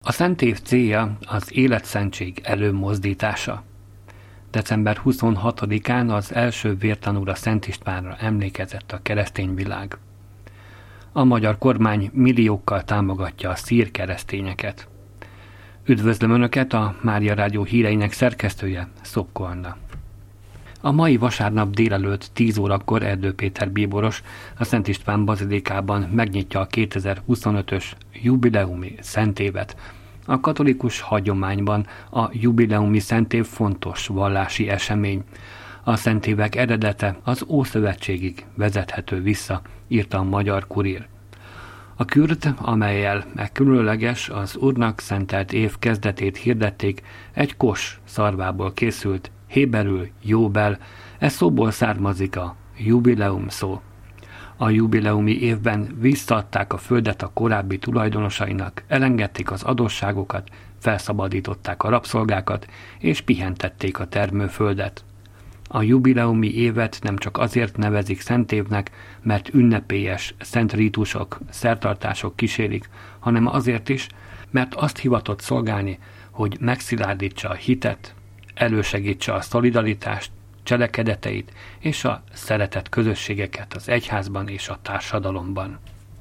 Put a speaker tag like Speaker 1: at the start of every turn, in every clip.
Speaker 1: A Szentév célja az életszentség előmozdítása. December 26-án az első vértanúra, Szent Istvánra emlékezett a keresztény világ. A magyar kormány milliókkal támogatja a szír keresztényeket. Üdvözlöm Önöket, a Mária Rádió híreinek szerkesztője, Szopko Anna. A mai vasárnap délelőtt 10 órakor Erdő Péter bíboros a Szent István bazilikában megnyitja a 2025-ös jubileumi szentévet. A katolikus hagyományban a jubileumi szentév fontos vallási esemény. A szentévek eredete az Ószövetségig vezethető vissza, írta a Magyar Kurír. A kürt, amellyel különleges, az Úrnak szentelt év kezdetét hirdették, egy kos szarvából készült, héberül jóbel, ez szóból származik a jubileum szó. A jubileumi évben visszaadták a földet a korábbi tulajdonosainak, elengedték az adósságokat, felszabadították a rabszolgákat, és pihentették a termőföldet. A jubileumi évet nem csak azért nevezik szentévnek, mert ünnepélyes szent rítusok, szertartások kísérik, hanem azért is, mert azt hivatott szolgálni, hogy megszilárdítsa a hitet, elősegítse a szolidaritást, cselekedeteit és a szeretett közösségeket az egyházban és a társadalomban.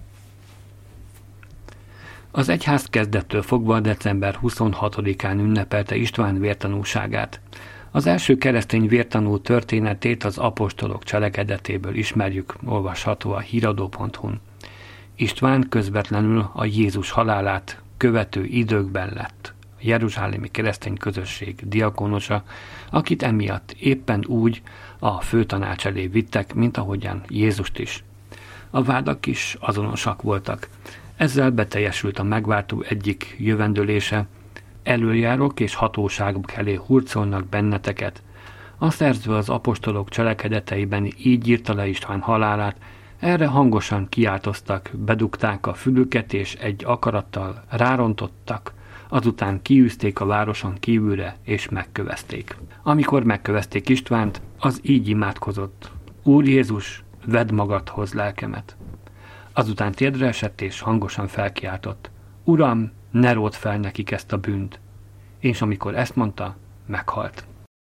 Speaker 1: Az egyház kezdettől fogva december 26-án ünnepelte István vértanúságát. Az első keresztény vértanú történetét az apostolok cselekedetéből ismerjük, olvasható a híradó.hu-n. István közvetlenül a Jézus halálát követő időkben lett a jeruzsálemi keresztény közösség diakónusa, akit emiatt éppen úgy a főtanács elé vittek, mint ahogyan Jézust is. A vádak is azonosak voltak. Ezzel beteljesült a megváltó egyik jövendőlése: elöljárok és hatóságok elé hurcolnak benneteket. A szerző az apostolok cselekedeteiben így írta le István halálát, erre hangosan kiáltoztak, bedugták a fülüket és egy akarattal rárontottak, azután kiűzték a városon kívülre és megkövezték. Amikor megkövezték Istvánt, az így imádkozott: Úr Jézus, vedd magadhoz lelkemet. Azután térdre esett és hangosan felkiáltott: Uram, ne ródd fel nekik ezt a bűnt. És amikor ezt mondta, meghalt.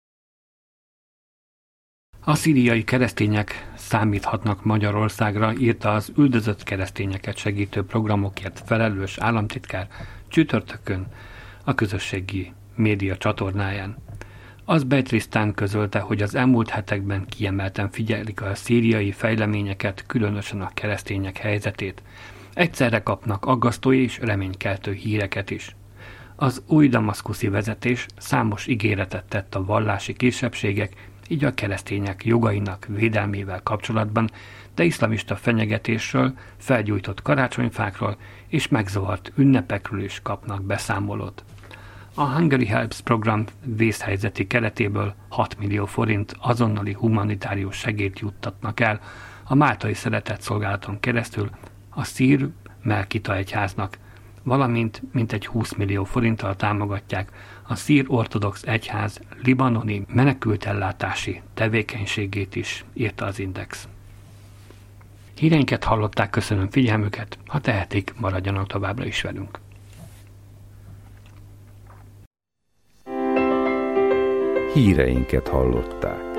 Speaker 1: A szíriai keresztények számíthatnak Magyarországra, írta az üldözött keresztényeket segítő programokért felelős államtitkár csütörtökön a közösségi média csatornáján. Az Bejtrisztán közölte, hogy az elmúlt hetekben kiemelten figyelik a szíriai fejleményeket, különösen a keresztények helyzetét. Egyszerre kapnak aggasztó és reménykeltő híreket is. Az új damaszkuszi vezetés számos ígéretet tett a vallási kisebbségek, így a keresztények jogainak védelmével kapcsolatban, de iszlamista fenyegetésről, felgyújtott karácsonyfákról és megzavart ünnepekről is kapnak beszámolót. A Hungary Helps program vészhelyzeti keretéből 6 millió forint azonnali humanitárius segélyt juttatnak el a Máltai Szeretetszolgálaton keresztül a szír Melkita egyháznak, valamint mintegy 20 millió forinttal támogatják a szír ortodox egyház libanoni menekültellátási tevékenységét is, írta az Index. Híreinket hallották, köszönöm figyelmüket, ha tehetik, maradjanak továbbra is velünk.
Speaker 2: Híreinket hallották.